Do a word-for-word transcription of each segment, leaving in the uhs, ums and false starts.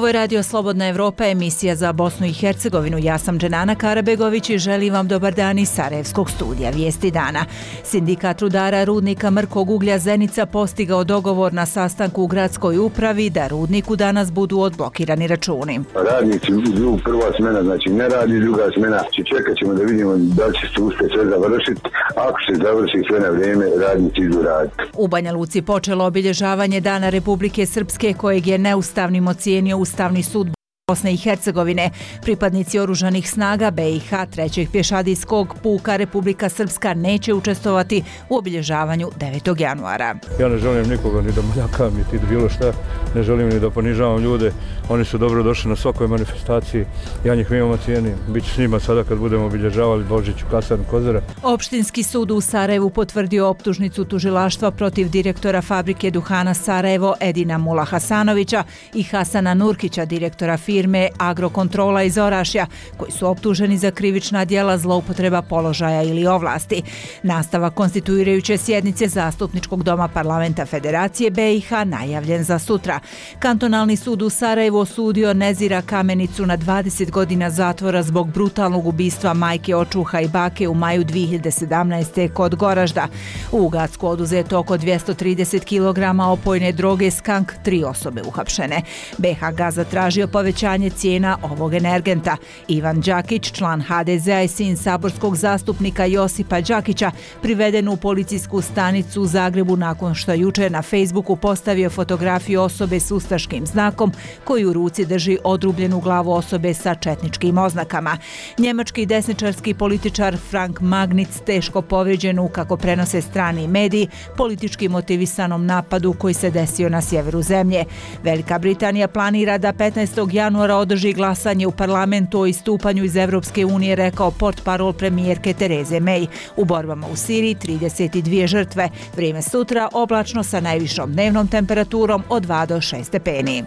Ovo je Radio Slobodna Evropa, emisija za Bosnu i Hercegovinu. Ja sam Dženana Karabegović i želim vam dobar dan iz Sarajevskog studija. Vijesti dana. Sindikat rudara rudnika Mrkog uglja Zenica postigao dogovor na sastanku u gradskoj upravi da rudniku danas budu odblokirani računi. Radnici idu prva smena, znači ne radi, druga smena. Čekat ćemo da vidimo da će se uspjeti sve završiti. Ako se završi sve na vrijeme, radnici idu raditi. U Banja Luci počelo obilježavanje Dana Republike Srpske, kojeg je neustavnim ocijenio Ustavni sud Bosne i Hercegovine. Pripadnici oružanih snaga B i H trećeg pješadijskog puka Republika Srpska neće učestvovati u obilježavanju devetog januara. Ja ne želim nikoga ni da maljakam, niti da bilo šta, ne želim ni da ponižavam ljude. Oni su dobro došli na svakoj manifestaciji, ja njih veoma cijenim. Biću s njima sada kad budemo obilježavali Božić u kasarni Kozara. Opštinski sud u Sarajevu potvrdio optužnicu tužilaštva protiv direktora fabrike duhana Sarajevo Edina Mula Hasanovića i Hasana Nurkića, direktora firme firme Agrokontrola iz Orašja, koji su optuženi za krivična djela zloupotreba položaja ili ovlasti. Nastavak konstituirajuće sjednice Zastupničkog doma Parlamenta Federacije B i H najavljen za sutra. Kantonalni sud u Sarajevu osudio Nezira Kamenicu na dvadeset godina zatvora zbog brutalnog ubistva majke, očuha i bake u maju dvije hiljade sedamnaeste. kod Goražda. U Gacku oduzeto oko dvjesto trideset kilograma opojne droge skank, tri osobe uhapšene. B H G zatražio povećanje cijena ovog energenta. Ivan Đakić, član H D Z-a i sin saborskog zastupnika Josipa Đakića, priveden u policijsku stanicu u Zagrebu nakon što jučer na Facebooku postavio fotografiju osobe s ustaškim znakom koji u ruci drži odrubljenu glavu osobe sa četničkim oznakama. Njemački desničarski političar Frank Magnitz teško povrijeđen u, kako prenose strani mediji, politički motivisanom napadu koji se desio na sjeveru zemlje. Velika Britanija planira da petnaestog januara održi glasanje u parlamentu o istupanju iz Evropske unije, rekao portparol premijerke Tereze May. U borbama u Siriji trideset dvije žrtve. Vrijeme sutra oblačno sa najvišom dnevnom temperaturom od dva do šest stepeni.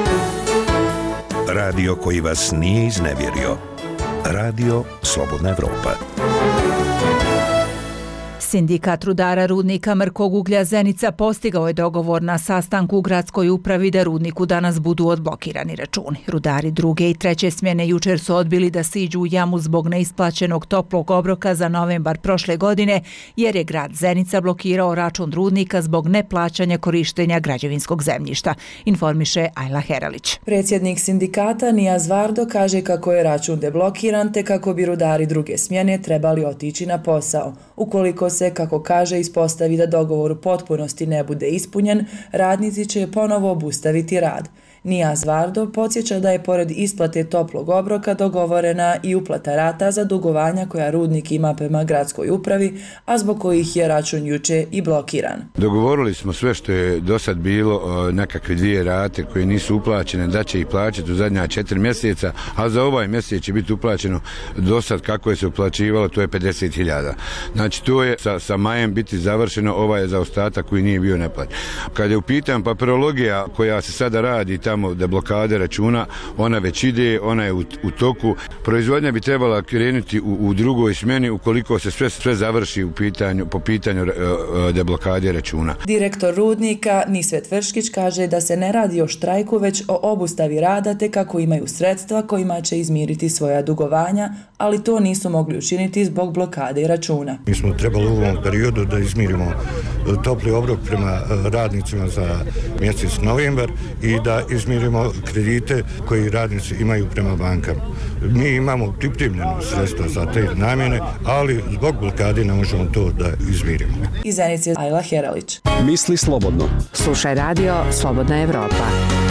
Radio koji vas nije iznevjerio. Radio Slobodna Evropa. Sindikat rudara rudnika Mrkog uglja Zenica postigao je dogovor na sastanku u gradskoj upravi da rudniku danas budu odblokirani računi. Rudari druge i treće smjene jučer su odbili da siđu u jamu zbog neisplaćenog toplog obroka za novembar prošle godine, jer je grad Zenica blokirao račun rudnika zbog neplaćanja korištenja građevinskog zemljišta, informiše Ajla Heralić. Predsjednik sindikata Nijaz Vardo kaže kako je račun deblokiran te kako bi rudari druge smjene trebali otići na posao. Ukoliko se, kako kaže, ispostavi da dogovor u potpunosti ne bude ispunjen, radnici će ponovo obustaviti rad. Nijaz Vardo podsjeća da je pored isplate toplog obroka dogovorena i uplata rata za dugovanja koja rudnik ima prema gradskoj upravi, a zbog kojih je račun juče i blokiran. Dogovorili smo sve što je do sad bilo, nekakve dvije rate koje nisu uplaćene, da će ih plaćati u zadnja četiri mjeseca, a za ovaj mjesec će biti uplaćeno do sad kako je se uplaćivalo, to je pedeset hiljada. Znači to je sa, sa majem biti završeno, ovaj je za ostatak koji nije bio neplaćen. Kad je u pitanju papirologija koja se sada radi tamo da blokade računa, ona već ide, ona je u, u toku. Proizvodnja bi trebala krenuti u, u drugoj smjeni ukoliko se sve, sve završi u pitanju, po pitanju uh, deblokade računa. Direktor rudnika Nisvet Vrškić kaže da se ne radi o štrajku, već o obustavi rada te kako imaju sredstva kojima će izmiriti svoja dugovanja, ali to nisu mogli učiniti zbog blokade računa. Mi smo trebali u ovom periodu da izmirimo topli obrok prema radnicima za mjesec novembar i da izmirimo kredite koji radnici imaju prema bankama. Mi imamo pripremljeno sredstva za te namjene, ali zbog blokade ne možemo to da izmirimo. Iz Zenice Ajla Heralić. Misli slobodno. Slušaj radio Slobodna Evropa.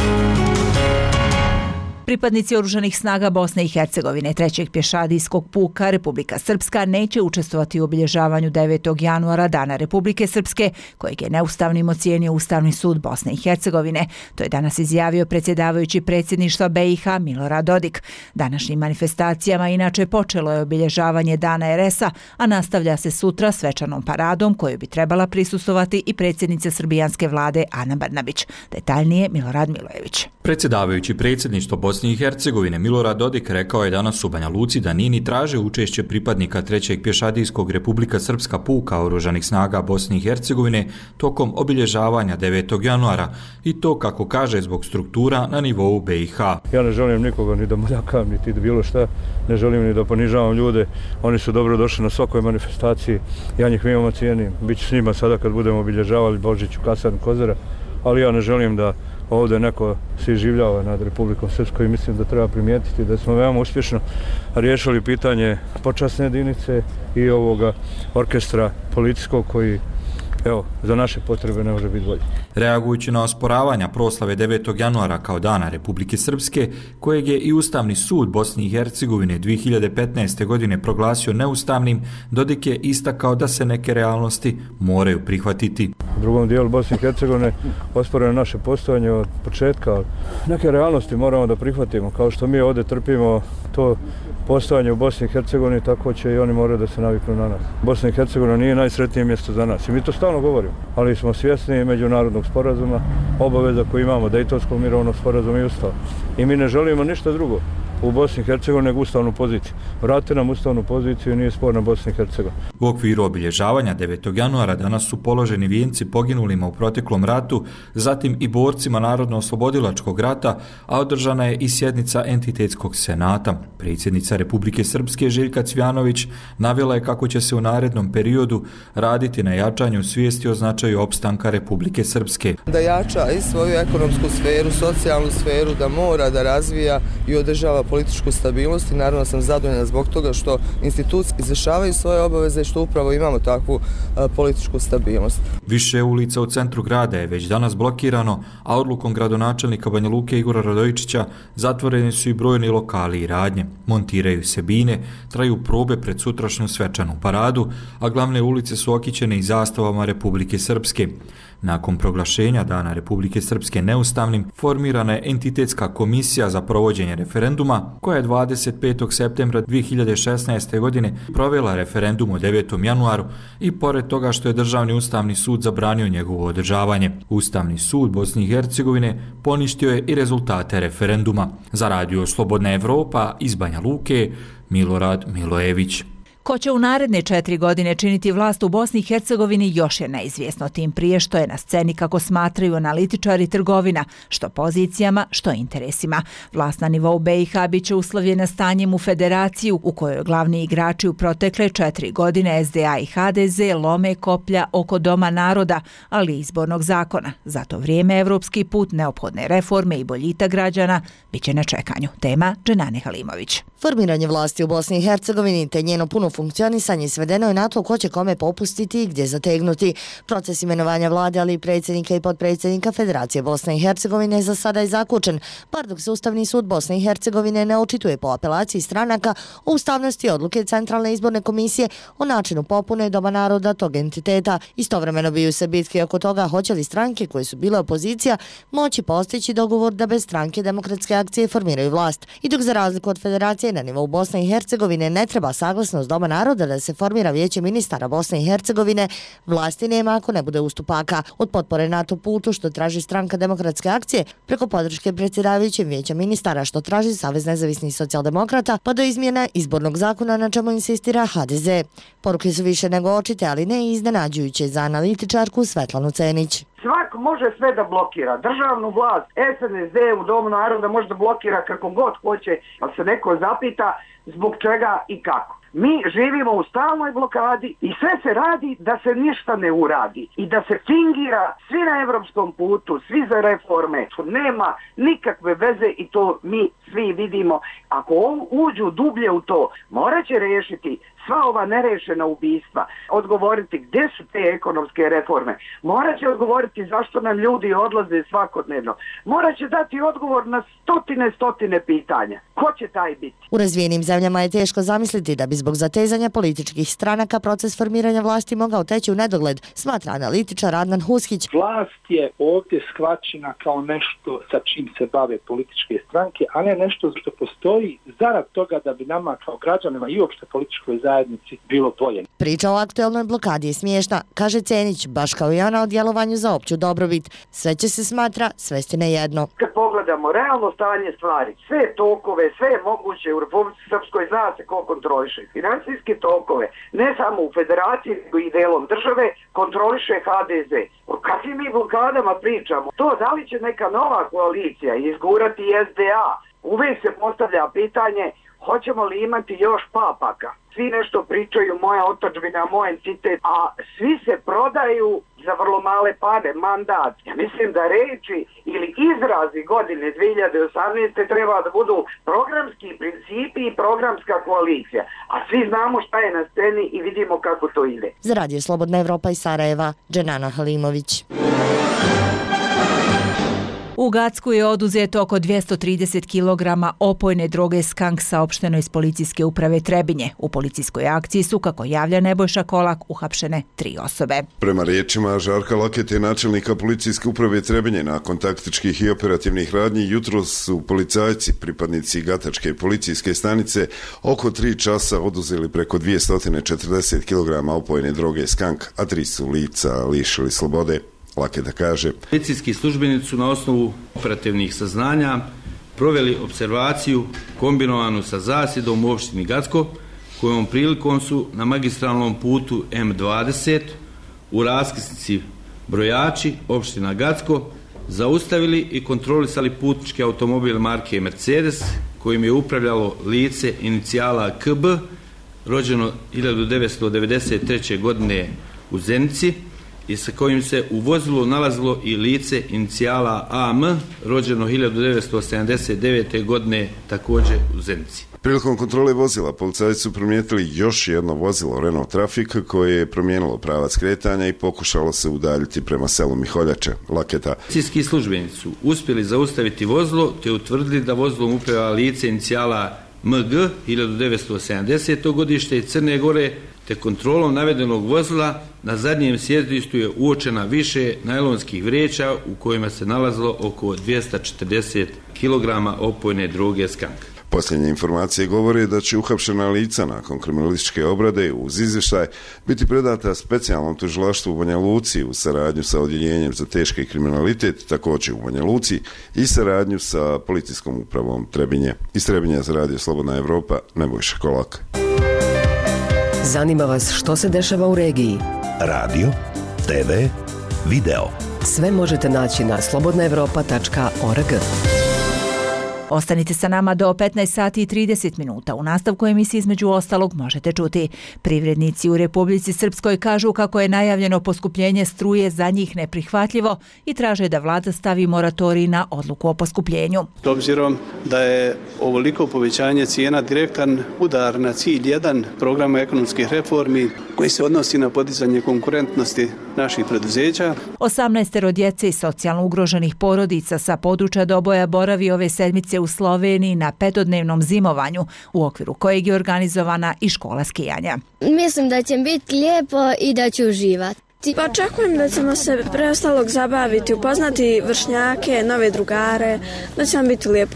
Pripadnici oružanih snaga Bosne i Hercegovine trećeg pješadijskog puka Republika Srpska neće učestvovati u obilježavanju devetog januara Dana Republike Srpske, kojeg je neustavnim ocijenio Ustavni sud Bosne i Hercegovine. To je danas izjavio predsjedavajući predsjedništva B i H Milorad Dodik. Današnjim manifestacijama inače počelo je obilježavanje Dana er es a, a nastavlja se sutra svečanom paradom koju bi trebala prisustvovati i predsjednica srbijanske vlade Ana Brnabić. Detaljnije Milorad Milojević. Predsjedavajući predsjedništvo Bosne Bosne i Hercegovine Milorad Dodik rekao je danas u Banja Luci da nije ni tražio učešće pripadnika trećeg pješadijskog Republika Srpska puka oružanih snaga Bosne i Hercegovine tokom obilježavanja devetog januara i to, kako kaže, zbog struktura na nivou B i H. Ja ne želim nikoga ni da moljakam, niti da bilo šta, ne želim ni da ponižavam ljude, oni su dobro došli na svakoj manifestaciji, ja njih veoma cijenim, bit ću s njima sada kad budemo obilježavali Božić u kasarni Kozara, ali ja ne želim da ovdje neko se iživljava nad Republikom Srpskom i mislim da treba primijetiti da smo veoma uspješno riješili pitanje počasne jedinice i ovoga orkestra policijskog koji, evo, za naše potrebe ne može biti bolje. Reagujući na osporavanja proslave devetog januara kao Dana Republike Srpske, kojeg je i Ustavni sud Bosne i Hercegovine dvije hiljade petnaeste. godine proglasio neustavnim, Dodik je istakao da se neke realnosti moraju prihvatiti. U drugom dijelu Bosne i Hercegovine osporeno naše postojanje od početka. Neke realnosti moramo da prihvatimo, kao što mi ovdje trpimo to postojanje u Bosni i Hercegovini, tako će i oni moraju da se naviknu na nas. Bosna i Hercegovina nije najsretnije mjesto za nas i mi to stalno govorimo, ali smo svjesni međunarodnog sporazuma, obaveza koju imamo, Dejtonskog mirovnog sporazuma i Ustava. I mi ne želimo ništa drugo u Bosni i Hercegovini nego ustavnu poziciju. Vratite nam ustavnu poziciju i nije sporna Bosna i Hercegovina. U okviru obilježavanja devetog januara danas su položeni vijenci poginulima u proteklom ratu, zatim i borcima Narodno-oslobodilačkog rata, a održana je i sjednica Entitetskog senata. Predsjednica Republike Srpske Željka Cvjanović navela je kako će se u narednom periodu raditi na jačanju svijesti o značaju opstanka Republike Srpske. Da jača i svoju ekonomsku sferu, socijalnu sferu, da mora da razvija i održava političku stabilnost i naravno sam zadovoljna zbog toga što institucije izvršavaju svoje obaveze i što upravo imamo takvu a, političku stabilnost. Više ulica u centru grada je već danas blokirano, a odlukom gradonačelnika Banja Luke Igora Radojičića zatvoreni su i brojni lokali i radnje. Montiraju se bine, traju probe pred sutrašnju svečanu paradu, a glavne ulice su okićene i zastavama Republike Srpske. Nakon proglašenja Dana Republike Srpske neustavnim, formirana je entitetska komisija za provođenje referenduma, koja je dvadeset petog septembra dvije hiljade šesnaeste. godine provela referendum o devetom januaru i pored toga što je Državni ustavni sud zabranio njegovo održavanje. Ustavni sud Bosne i Hercegovine poništio je i rezultate referenduma. Za Radio Slobodna Evropa iz Banja Luke, Milorad Milojević. Ko će u naredne četiri godine činiti vlast u Bosni i Hercegovini još je neizvjesno, tim prije što je na sceni, kako smatraju analitičari, trgovina, što pozicijama, što interesima. Vlast na nivou B i H biće uslovljena stanjem u federaciju u kojoj glavni igrači u protekle četiri godine S D A i H D Z lome koplja oko Doma naroda, ali i izbornog zakona. Za to vrijeme evropski put, neophodne reforme i boljita građana biće na čekanju. Tema Dženane Halimović. Formiranje vlasti u Bosni i Hercegovini te njeno puno funkcionisanje svedeno je na to ko će kome popustiti i gdje zategnuti. Proces imenovanja vlade, ali i predsjednika i potpredsjednika Federacije Bosne i Hercegovine za sada je zaključen, bar dok se Ustavni sud Bosne i Hercegovine ne očituje po apelaciji stranaka o ustavnosti odluke Centralne izborne komisije o načinu popune Doma naroda tog entiteta. Istovremeno biju se bitke oko toga hoće li stranke koje su bile opozicija moći postići dogovor da bez stranke Demokratske akcije formiraju vlast. I dok za razliku od Federacije na nivou Bosne i Hercegovine ne treba saglasnost Doma naroda da se formira vijeće ministara Bosne i Hercegovine, vlasti nema ako ne bude ustupaka. Od potpore NATO putu što traži stranka Demokratske akcije, preko podrške predsjedavajućem vijeća ministara što traži Savez nezavisnih socijaldemokrata, pa do izmjena izbornog zakona na čemu insistira H D Z. Poruke su više nego očite, ali ne i iznenađujuće za analitičarku Svetlanu Cenić. Svako može sve da blokira. Državnu vlast, S N S D u Domu naroda može da blokira kako god hoće, ali se neko zapita zbog čega i kako. Mi živimo u stalnoj blokadi i sve se radi da se ništa ne uradi i da se fingira svi na evropskom putu, svi za reforme. Nema nikakve veze i to mi svi vidimo. Ako uđu dublje u to, morat će rešiti sva ova nerešena ubistva, odgovoriti gdje su te ekonomske reforme, morat će odgovoriti zašto nam ljudi odlaze svakodnevno, morat će dati odgovor na stotine, stotine pitanja. Ko će taj biti? U razvijenim zemljama je teško zamisliti da bi zbog zatezanja političkih stranaka proces formiranja vlasti mogao teći u nedogled, smatra analitičar Adnan Huskić. Vlast je ovdje shvaćena kao nešto sa čim se bave političke stranke, a ne nešto što postoji zarad toga da bi nama kao građanima i uopšte političkoj zajednici zajednici bilo bolje. Priča o aktuelnoj blokadi je smiješna, kaže Cenić, baš kao i ona o djelovanju za opću dobrobit. Sve će se, smatra, svesti na jedno. Kad pogledamo realno stanje stvari, sve tokove, sve je moguće u Republici Srpskoj, zna se ko kontroliše financijske tokove, ne samo u federaciji, nego i delom države, kontroliše H D Z. O kakvim mi blokadama pričamo? To da li će neka nova koalicija izgurati S D A? Uvijek se postavlja pitanje hoćemo li imati još papaka. Svi nešto pričaju, moja otadžbina, moj entitet, a svi se prodaju za vrlo male pare, mandat. Ja mislim da reči ili izrazi godine dvije hiljade osamnaeste treba da budu programski principi i programska koalicija. A svi znamo šta je na sceni i vidimo kako to ide. Za Radio Slobodna Evropa iz Sarajeva, Dženana Halimović. U Gacku je oduzeto oko dvjesto trideset kilograma opojne droge skank, saopšteno iz policijske uprave Trebinje. U policijskoj akciji su, kako javlja Nebojša Kolak, uhapšene tri osobe. Prema riječima Žarka Lakete, načelnika policijske uprave Trebinje, nakon taktičkih i operativnih radnji, jutro su policajci, pripadnici Gatačke policijske stanice, oko tri časa oduzeli preko dvjesto četrdeset kilograma opojne droge skank, a tri su lica lišili slobode. Laketa kaže: Policijski službenici su na osnovu operativnih saznanja proveli observaciju kombinovanu sa zasjedom u opštini Gacko, kojom prilikom su na magistralnom putu M dvadeset u raskrsnici Brojači, opština Gacko, zaustavili i kontrolisali putnički automobil marke Mercedes, kojim je upravljalo lice inicijala K B, rođeno hiljadu devetsto devedeset treće. godine u Zenici, i sa kojim se u vozilu nalazilo i lice inicijala A M, rođeno hiljadu devetsto sedamdeset devete. godine, također u Zenici. Prilikom kontrole vozila policajci su primijetili još jedno vozilo Renault Trafik koje je promijenilo pravac kretanja i pokušalo se udaljiti prema selu Miholjače. Laketa: Policijski službenici su uspjeli zaustaviti vozilo te utvrdili da vozilom upravlja lice inicijala M G, hiljadu devetsto sedamdeseto. godište i Crne Gore, te kontrolom navedenog vozila na zadnjem sjedištu je uočena više najlonskih vreća u kojima se nalazilo oko dvjesto četrdeset kilograma opojne droge skank. Posljednje informacije govore da će uhapšena lica nakon kriminalističke obrade uz izvještaj biti predata specijalnom tužilaštvu u Banja Luci u saradnju sa odjeljenjem za teški kriminalitet, također u Banja Luci, i saradnju sa policijskom upravom Trebinje. Iz Trebinja za Radio Slobodna Evropa, Nebojša Kolak. Zanima vas što se dešava u regiji? Radio, te ve, video. Sve možete naći na slobodna evropa tačka org. Ostanite sa nama do petnaest sati i trideset minuta. U nastavku emisije između ostalog možete čuti: privrednici u Republici Srpskoj kažu kako je najavljeno poskupljenje struje za njih neprihvatljivo i traže da vlada stavi moratorij na odluku o poskupljenju. S obzirom da je ovoliko povećanje cijena direktan udar na cilj jedan programa ekonomskih reformi koji se odnosi na podizanje konkurentnosti naših preduzeća. osamnaestero djece i socijalno ugroženih porodica sa područja Doboja boravi ove sedmice u Sloveniji na petodnevnom zimovanju, u okviru kojeg je organizovana i škola skijanja. Mislim da će biti lijepo i da ću uživati. Pa očekujem da ćemo se preostalog zabaviti, upoznati vršnjake, nove drugare, da će nam biti lijepo.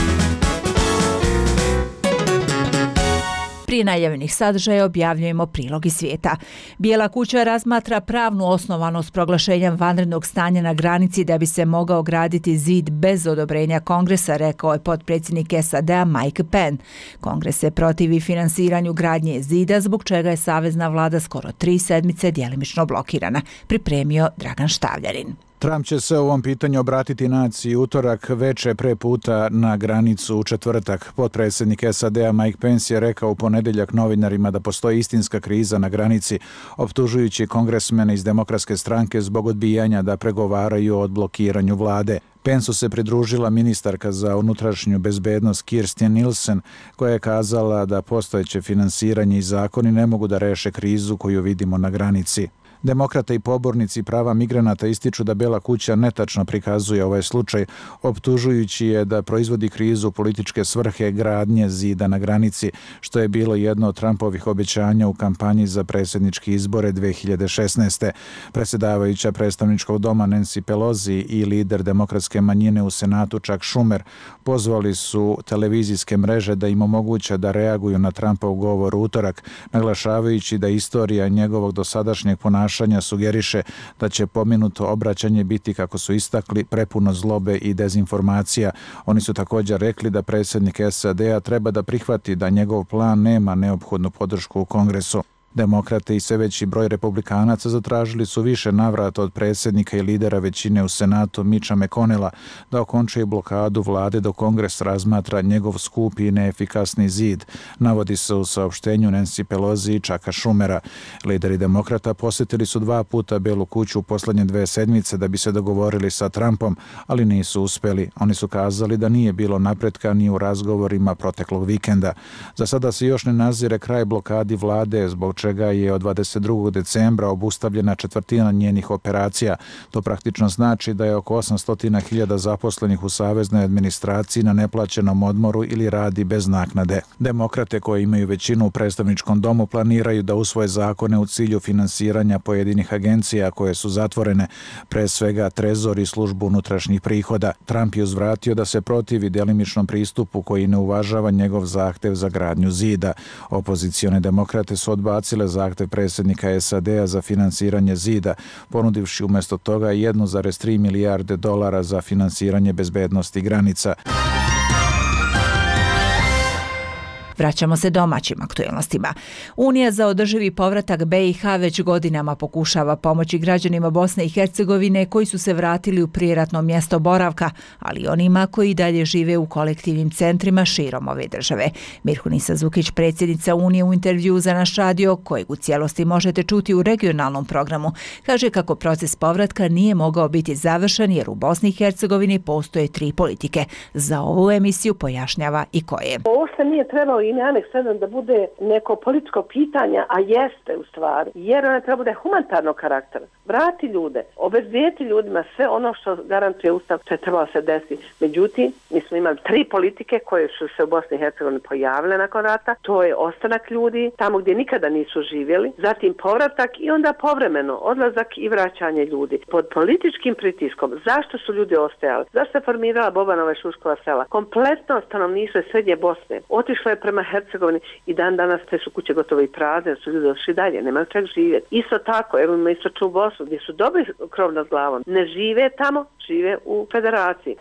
Prije najavljenih sadržaja objavljujemo prilog iz svijeta. Bijela kuća razmatra pravnu osnovanost proglašenja vanrednog stanja na granici da bi se mogao graditi zid bez odobrenja Kongresa, rekao je potpredsjednik S A D-a Mike Pence. Kongres se protivi finansiranju gradnje zida, zbog čega je savezna vlada skoro tri sedmice djelimično blokirana, pripremio Dragan Štavljarin. Trump će se o ovom pitanju obratiti naciji utorak veče pre puta na granicu u četvrtak. Potpredsjednik S A D-a Mike Pence je rekao u ponedjeljak novinarima da postoji istinska kriza na granici, optužujući kongresmene iz Demokratske stranke zbog odbijanja da pregovaraju o odblokiranju vlade. Pensu se pridružila ministarka za unutrašnju bezbednost Kirstjen Nielsen, koja je kazala da postojeće finansiranje i zakoni ne mogu da reše krizu koju vidimo na granici. Demokrate i pobornici prava migranata ističu da Bela kuća netačno prikazuje ovaj slučaj, optužujući je da proizvodi krizu u političke svrhe gradnje zida na granici, što je bilo jedno od Trumpovih obećanja u kampanji za predsjedničke izbore dve hiljade šesnaeste. Predsjedavajuća predstavničkog doma Nancy Pelosi i lider demokratske manjine u Senatu Chuck Schumer pozvali su televizijske mreže da im omoguće da reaguju na Trumpov govor u utorak, naglašavajući da istorija njegovog dosadašnjeg ponašanja sugeriše da će pomenuto obraćanje biti, kako su istakli, prepuno zlobe i dezinformacija. Oni su također rekli da predsjednik S A D-a treba da prihvati da njegov plan nema neophodnu podršku u Kongresu. Demokrate i sve veći broj republikanaca zatražili su više navrata od predsjednika i lidera većine u Senatu Mitcha McConnella da okončaju blokadu vlade dok Kongres razmatra njegov skupi i neefikasni zid, navodi se u saopštenju Nancy Pelosi i Chucka Schumera. Lideri demokrata posjetili su dva puta Belu kuću u posljednje dve sedmice da bi se dogovorili sa Trumpom, ali nisu uspjeli. Oni su kazali da nije bilo napretka ni u razgovorima proteklog vikenda. Za sada se još ne nazire kraj blokadi vlade, zbog čega je od dvadeset drugog decembra obustavljena četvrtina njenih operacija. To praktično znači da je oko osamsto hiljada zaposlenih u saveznoj administraciji na neplaćenom odmoru ili radi bez naknade. Demokrate koji imaju većinu u predstavničkom domu planiraju da usvoje zakone u cilju finansiranja pojedinih agencija koje su zatvorene, pre svega Trezor i službu unutrašnjih prihoda. Trump je uzvratio da se protivi delimičnom pristupu koji ne uvažava njegov zahtev za gradnju zida. Opozicione demokrate su odbacili zahtev predsjednika S A D-a za finansiranje zida, ponudivši umjesto toga jedan zarez tri milijarde dolara za finansiranje bezbednosti granica. Vraćamo se domaćim aktualnostima. Unija za održivi povratak B i H već godinama pokušava pomoći građanima Bosne i Hercegovine koji su se vratili u prijeratno mjesto boravka, ali i onima koji dalje žive u kolektivnim centrima širom ove države. Mirhunisa Zukić, predsjednica Unije, u intervju za naš radio, kojeg u cijelosti možete čuti u regionalnom programu, kaže kako proces povratka nije mogao biti završen jer u Bosni i Hercegovini postoje tri politike. Za ovu emisiju pojašnjava i koje. Ovo nije trebalo i aneks sedam da bude neko političko pitanje, a jeste u stvari, jer ona treba bude humanitarnog karaktera. Vrati ljude, obezbijeti ljudima sve ono što garantuje Ustav, što je trebalo se desiti. Međutim, mi smo imali tri politike koje su se u Bosni i Hercegovini pojavile nakon rata. To je ostanak ljudi tamo gdje nikada nisu živjeli, zatim povratak i onda povremeno odlazak i vraćanje ljudi. Pod političkim pritiskom, zašto su ljudi ostajali? Zašto se formirala Bobanova i Šuškova sela? Kompletno stanovništvo Srednje Bosne otišlo je prema Hercegovini i dan danas te su kuće gotovo i prazne, su ljudi došli dalje, nemaju čak živjeti. Isto tako, evo ima istočnu Bosnu gdje su dobri krov nad glavom, ne žive tamo, žive u federaciji.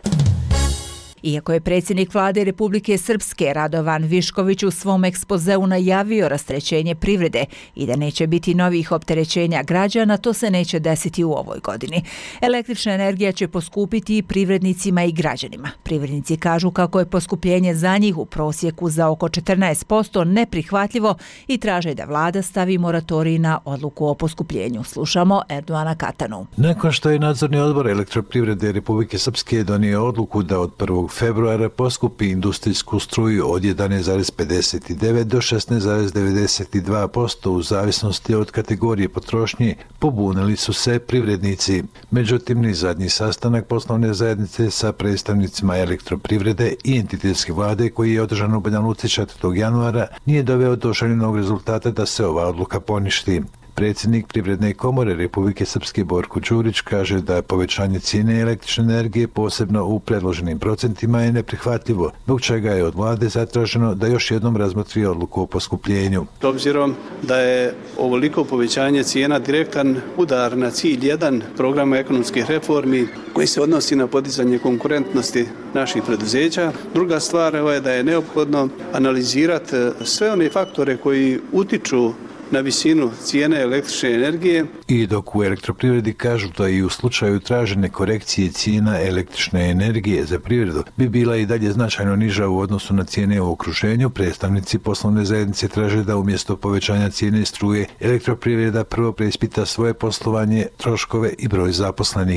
Iako je predsjednik vlade Republike Srpske Radovan Višković u svom ekspozeu najavio rasterećenje privrede i da neće biti novih opterećenja građana, to se neće desiti u ovoj godini. Električna energija će poskupiti i privrednicima i građanima. Privrednici kažu kako je poskupljenje za njih u prosjeku za oko četrnaest posto neprihvatljivo i traže da vlada stavi moratorij na odluku o poskupljenju. Slušamo Erdoana Katanu. Nakon što je nadzorni odbor Elektroprivrede Republike Srpske donio odluku da od prvog februara poskupi industrijsku struju od jedanaest zarez pedeset devet do šesnaest zarez devedeset dva posto u zavisnosti od kategorije potrošnje, pobunili su se privrednici. Međutim, ni zadnji sastanak poslovne zajednice sa predstavnicima Elektroprivrede i entitetske vlade koji je održan u Banja Luci četvrtog januara nije doveo do željenog rezultata da se ova odluka poništi. Predsjednik Privredne komore Republike Srpske Borko Đurić kaže da povećanje cijene električne energije posebno u predloženim procentima je neprihvatljivo, zbog čega je od vlade zatraženo da još jednom razmotri odluku o poskupljenju. S obzirom da je ovoliko povećanje cijena direktan udar na cilj jedan programa ekonomskih reformi koji se odnosi na podizanje konkurentnosti naših preduzeća. Druga stvar je da je neophodno analizirati sve one faktore koji utiču na visinu cijene električne energije. I dok u Elektroprivredi kažu da i u slučaju tražene korekcije cijena električne energije za privredu bi bila i dalje značajno niža u odnosu na cijene u okruženju, predstavnici poslovne zajednice traže da umjesto povećanja cijene struje Elektroprivreda prvo preispita svoje poslovanje, troškove i broj zaposlenih.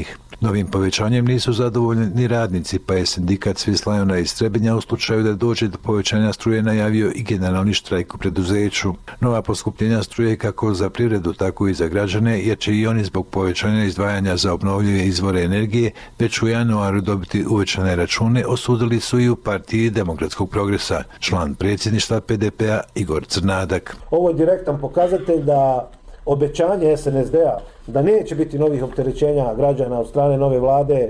Novim povećanjem nisu zadovoljni ni radnici, pa je sindikat Svislajona iz Trebinja u slučaju da dođe do povećanja struje najavio i generalni štrajk u preduzeću. Nova poskupljenja struje kako za privredu, tako i za građane, jer će i oni zbog povećanja izdvajanja za obnovljive izvore energije već u januaru dobiti uvećane račune, osudili su i u partiji Demokratskog progresa, član predsjedništva P D P-a Igor Crnadak. Ovo je direktan pokazatelj da obećanje S N S D-a da neće biti novih opterećenja građana od strane nove vlade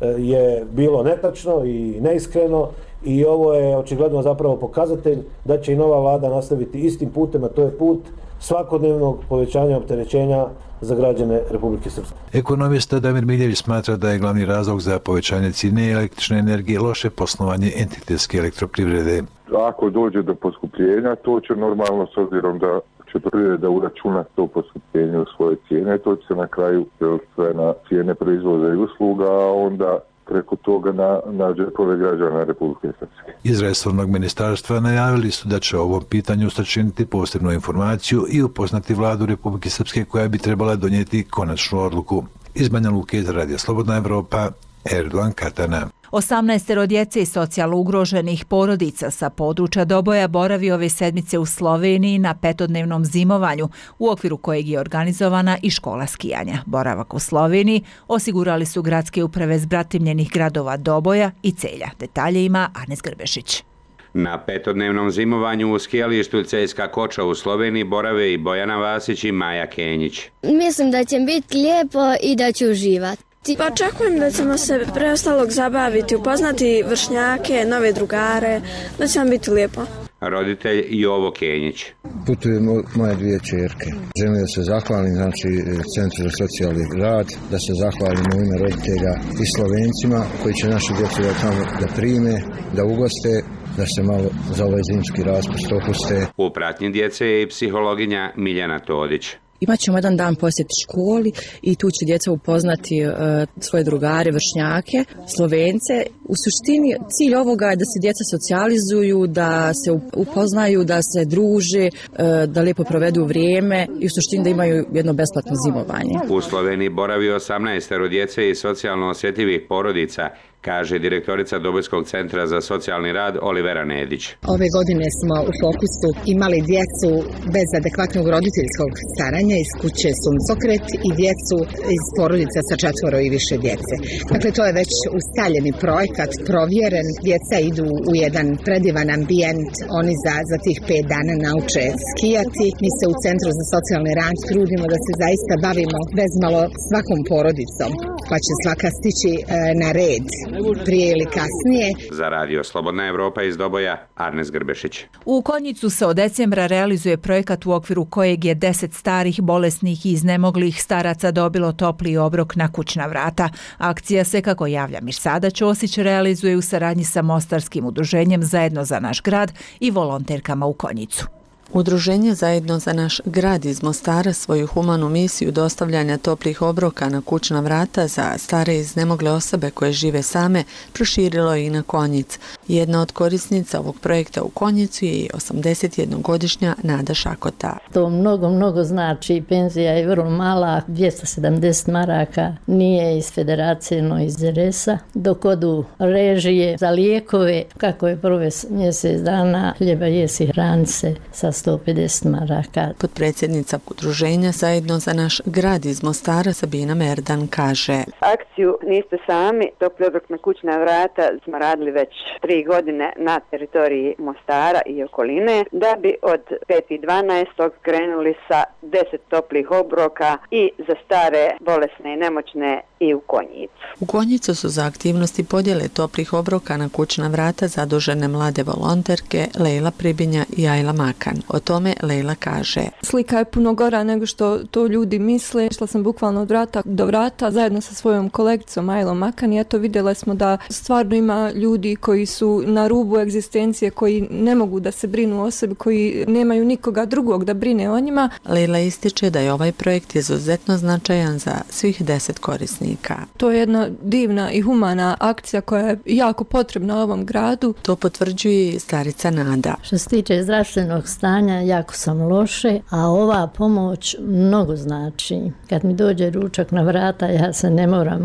je bilo netačno i neiskreno i ovo je očigledno zapravo pokazatelj da će i nova vlada nastaviti istim putem, a to je put svakodnevnog povećanja opterećenja za građane Republike Srpske. Ekonomista Damir Miljević smatra da je glavni razlog za povećanje cijene električne energije loše poslovanje entitetske elektroprivrede. Ako dođe do poskupljenja, to će normalno, s obzirom da će privreda uračunati to poskupljenje u svoje cijene, to će se na kraju sve na cijene proizvoda i usluga, a onda preko toga na, na džepove građana Republike Srpske. Iz resornog ministarstva najavili su da će o ovom pitanju sačiniti posebnu informaciju i upoznati vladu Republike Srpske koja bi trebala donijeti konačnu odluku. Iz Banja Luke za Radio Slobodna Evropa, Erdogan Katana. osamnaestero djece i socijalno ugroženih porodica sa područja Doboja boravi ove sedmice u Sloveniji na petodnevnom zimovanju, u okviru kojeg je organizovana i škola skijanja. Boravak u Sloveniji osigurali su gradske uprave zbratimljenih gradova Doboja i Celja. Detalje ima Arnes Grbešić. Na petodnevnom zimovanju u skijalištu Celjska Koča u Sloveniji borave i Bojana Vasić i Maja Kenjić. Mislim da će biti lijepo i da ću uživati. Pa očekujem da ćemo se preostalog zabaviti, upoznati vršnjake, nove drugare, da će vam biti lijepo. Roditelj Jovo Kenjić. Putuju moje dvije čerke. Želim da se zahvalim znači, Centru za socijalni rad, da se zahvalim u ime roditelja i Slovencima koji će našu djecu da tamo da prime, da ugoste, da se malo za ovaj zimski raspust opuste. U pratnji djece je i psihologinja Miljana Todić. Imaćemo jedan dan posjet školi i tu će djeca upoznati uh, svoje drugare, vršnjake, Slovence. U suštini cilj ovoga je da se djeca socijalizuju, da se upoznaju, da se druže, uh, da lijepo provedu vrijeme i u suštini da imaju jedno besplatno zimovanje. U Sloveniji boravi osamnaestero djece i socijalno osjetljivih porodica, kaže direktorica Dobojskog centra za socijalni rad Olivera Nedić. Ove godine smo u fokusu imali djecu bez adekvatnog roditeljskog staranja iz kuće Suncokret i djecu iz porodica sa četvoro i više djece. Dakle, to je već ustaljeni projekat, provjeren. Djeca idu u jedan predivan ambijent, oni za, za tih pet dana nauče skijati. Mi se u Centru za socijalni rad trudimo da se zaista bavimo bezmalo svakom porodicom, pa će svaka stići e, na red prije ili kasnije. Za Radio Slobodna Evropa iz Doboja, Arnes Grbešić. U Konjicu se od decembra realizuje projekat u okviru kojeg je deset starih, bolesnih i iznemoglih staraca dobilo topli obrok na kućna vrata. Akcija se, kako javlja Mirsada Ćosić, realizuje u saradnji sa Mostarskim udruženjem Zajedno za naš grad i volonterkama u Konjicu. Udruženje Zajedno za naš grad iz Mostara svoju humanu misiju dostavljanja toplih obroka na kućna vrata za stare i iznemogle osobe koje žive same proširilo i na Konjic. Jedna od korisnica ovog projekta u Konjicu je i osamdesetjednogodišnja Nada Šakota. To mnogo, mnogo znači. Penzija je vrlo mala, dvjesto sedamdeset maraka, nije iz federacije, no iz R S A. Dok odu režije za lijekove, kako je prve mjesec dana, hljeba jesi, hrani se sa sto pedeset maraka. Potpredsjednica udruženja Zajedno za naš grad iz Mostara Sabina Merdan kaže: Akciju Niste sami, topli obrok na kućna vrata smo radili već tri godine na teritoriji Mostara i okoline, da bi od petog dvanaestog krenuli sa deset toplih obroka i za stare, bolesne i nemoćne i u Konjicu. U Konjicu su za aktivnosti podjele toplih obroka na kućna vrata zadužene mlade volonterke Lejla Pribinja i Ajla Makan. O tome Lejla kaže: Slika je puno gora nego što to ljudi misle. Išla sam bukvalno od vrata do vrata zajedno sa svojom kolegicom Ajlom Makan i eto vidjela smo da stvarno ima ljudi koji su na rubu egzistencije, koji ne mogu da se brinu o sebi, koji nemaju nikoga drugog da brine o njima. Lejla ističe da je ovaj projekt izuzetno značajan za svih deset korisnika. To je jedna divna i humana akcija koja je jako potrebna ovom gradu. To potvrđuje i starica Nada. Što se tiče zdravstvenog stanja, jako sam loše, a ova pomoć mnogo znači. Kad mi dođe ručak na vrata, ja se ne moram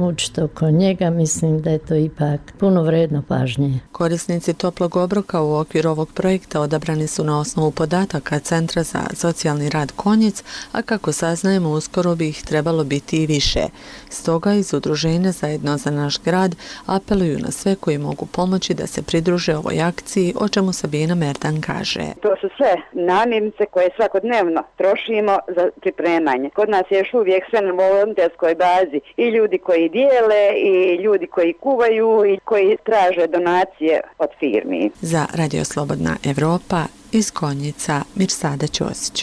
naučiti oko njega, mislim da je to ipak puno vredno pažnje. Korisnici toplog obroka u okviru ovog projekta odabrani su na osnovu podataka Centra za socijalni rad Konjic, a kako saznajemo uskoro bi ih trebalo biti i više. Stoga iz udruženja Zajedno za naš grad apeluju na sve koji mogu pomoći da se pridruže ovoj akciji, o čemu Sabina Merdan kaže. To su sve namirnice koje svakodnevno trošimo za pripremanje. Kod nas je još uvijek sve na volonterskoj bazi, i ljudi koji dijele i ljudi koji kuvaju i koji traže donacije od firmi. Za Radio Slobodna Evropa iz Konjica Mirsada Ćosić.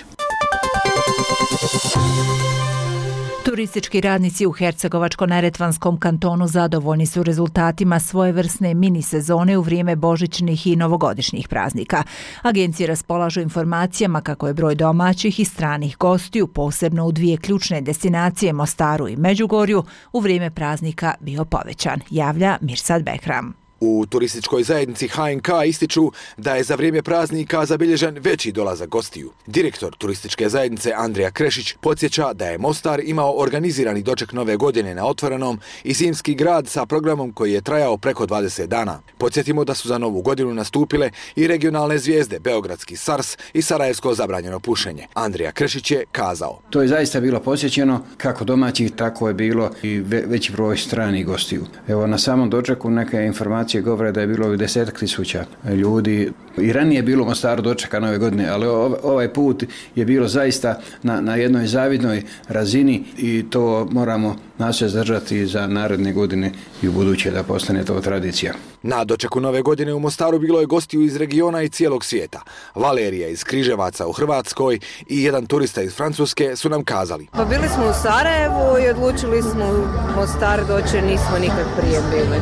Turistički radnici u Hercegovačko-neretvanskom kantonu zadovoljni su rezultatima svojevrsne mini sezone u vrijeme božićnih i novogodišnjih praznika. Agencije raspolažu informacijama kako je broj domaćih i stranih gostiju, posebno u dvije ključne destinacije Mostaru i Međugorju, u vrijeme praznika bio povećan, javlja Mirsad Behram. U turističkoj zajednici H N K ističu da je za vrijeme praznika zabilježen veći dolazak gostiju. Direktor turističke zajednice Andrija Krešić podsjeća da je Mostar imao organizirani doček nove godine na otvorenom i zimski grad sa programom koji je trajao preko dvadeset dana. Podsjetimo da su za novu godinu nastupile i regionalne zvijezde Beogradski Sars i Sarajevsko zabranjeno pušenje. Andrija Krešić je kazao: To je zaista bilo posjećeno kako domaćih, tako je bilo i veći broj stranih gostiju. Evo, na samom dočeku neke informacije govore da je bilo i desetak tisuća ljudi. I ranije je bilo u Mostaru dočeka nove godine, ali ovaj put je bilo zaista na, na jednoj zavidnoj razini i to moramo nastojati zadržati za naredne godine i u buduće da postane to tradicija. Na dočeku nove godine u Mostaru bilo je gostiju iz regiona i cijelog svijeta. Valerija iz Križevaca u Hrvatskoj i jedan turista iz Francuske su nam kazali: Pa bili smo u Sarajevu i odlučili smo u Mostar doći, nismo nikad prije bili.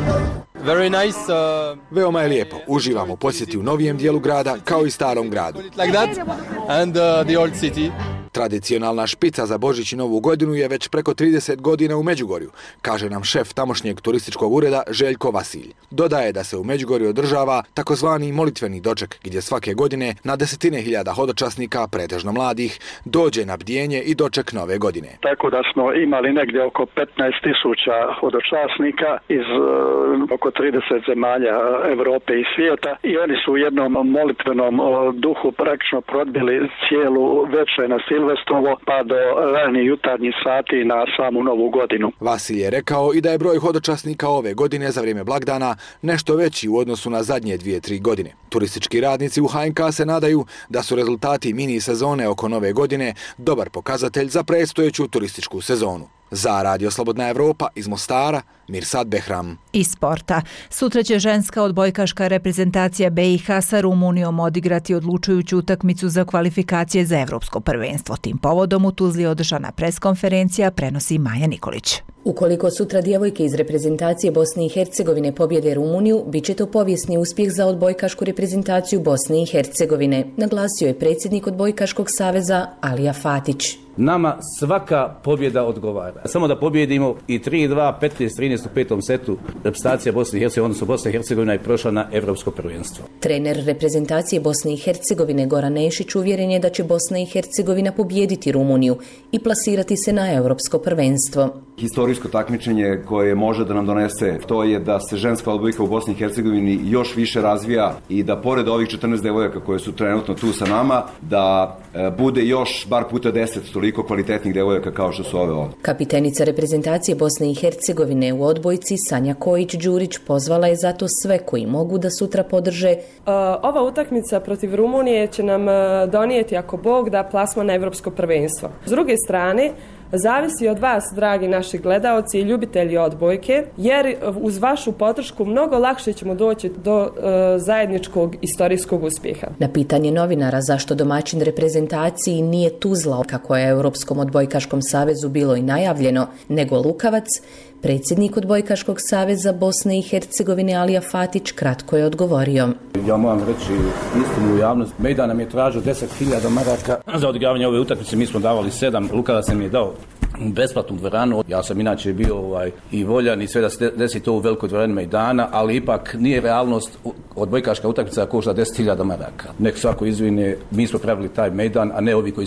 Very nice, uh... Veoma je lijepo. Uživamo u posjeti u novijem dijelu grada kao i starom gradu. Like that and uh, the old city. Tradicionalna špica za Božić i Novu godinu je već preko trideset godina u Međugorju, kaže nam šef tamošnjeg turističkog ureda Željko Vasilj. Dodaje da se u Međugorju održava takozvani molitveni doček, gdje svake godine na desetine hiljada hodočasnika, pretežno mladih, dođe na bdjenje i doček nove godine. Tako da smo imali negdje oko petnaest tisuća hodočasnika iz uh, oko trideset zemalja Europe i svijeta i oni su u jednom molitvenom uh, duhu praktično prodbili cijelu večer na Silvestrovo pa do rani jutarnjih sati na samu Novu godinu. Vasilj je rekao i da je broj hodočasnika ove godine za vrijeme blagdana nešto veći u odnosu na zadnje dvije, tri godine. Turistički radnici u H N K se nadaju da su rezultati mini sezone oko Nove godine dobar pokazatelj za predstojeću turističku sezonu. Za Radio Slobodna Evropa iz Mostara, Mirsad Behram. Iz sporta. Sutra će ženska odbojkaška reprezentacija B i H sa Rumunijom odigrati odlučujuću utakmicu za kvalifikacije za Evropsko prvenstvo. Tim povodom u Tuzli održana preskonferencija, prenosi Maja Nikolić. Ukoliko sutra djevojke iz reprezentacije Bosne i Hercegovine pobjede Rumuniju, bit će to povijesni uspjeh za odbojkašku reprezentaciju Bosne i Hercegovine, naglasio je predsjednik Odbojkaškog saveza Alija Fatić. Nama svaka pobjeda odgovara. Samo da pobjedimo i tri dva, petnaest trinaest u petom setu, reprezentacija Bosne i Hercegovine, odnosno Bosna i Hercegovina je prošla na Evropsko prvenstvo. Trener reprezentacije Bosne i Hercegovine Goran Nešić uvjeren je da će Bosna i Hercegovina pobijediti Rumuniju i plasirati se na Evropsko prvenstvo. Historijsko takmičenje koje može da nam donese to je da se ženska odbojka u Bosni i Hercegovini još više razvija i da pored ovih četrnaest devojaka koje su trenutno tu sa nama, da e, bude još bar puta deset toliko kvalitetnih devojaka kao što su ove ovdje. Kapitenica reprezentacije Bosne i Hercegovine u odbojci Sanja Kojić-Đurić pozvala je zato sve koji mogu da sutra podrže. Uh, ova utakmica protiv Rumunije će nam uh, donijeti, ako Bog da, plasman na Evropsko prvenstvo. S druge strane, zavisi od vas, dragi naši gledaoci i ljubitelji odbojke, jer uz vašu podršku mnogo lakše ćemo doći do uh, zajedničkog istorijskog uspjeha. Na pitanje novinara zašto domaćin reprezentaciji nije Tuzla, kako je Europskom odbojkaškom savezu bilo i najavljeno, nego Lukavac, predsjednik Odbojkaškog saveza Bosne i Hercegovine Alija Fatić kratko je odgovorio. Ja moram reći istinu u javnost. Mejdan nam je tražio deset hiljada maraka za odigravanje ove utakmice, mi smo davali sedam, Lukavac nam je dao besplatnu dvoranu. Ja sam inače bio ovaj, i voljan i sve da se desi to u velikoj dvorani Mejdana, ali ipak nije realnost odbojkaška utakmica košta deset hiljada maraka. Nek svako izvine, mi smo pravili taj Mejdan, a ne ovi koji sad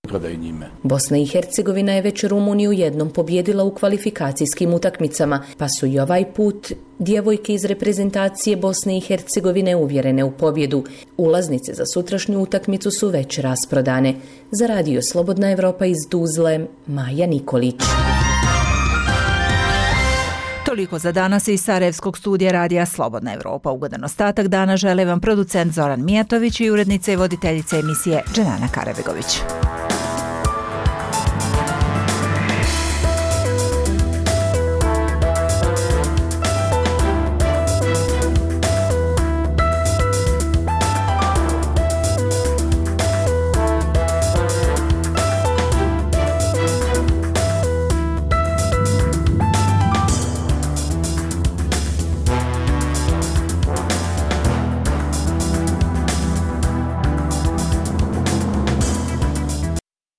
prodaju njime. Bosna i Hercegovina je već Rumuniju jednom pobjedila u kvalifikacijskim utakmicama, pa su i ovaj put djevojke iz reprezentacije Bosne i Hercegovine uvjerene u pobjedu. Ulaznice za sutrašnju utakmicu su već rasprodane. Za Radio Slobodna Evropa iz Tuzle, Maja Nikolić. Toliko za danas iz Sarajevskog studija Radija Slobodna Evropa. Ugodan ostatak dana žele vam producent Zoran Mijatović i urednica i voditeljica emisije Dženana Karabegović.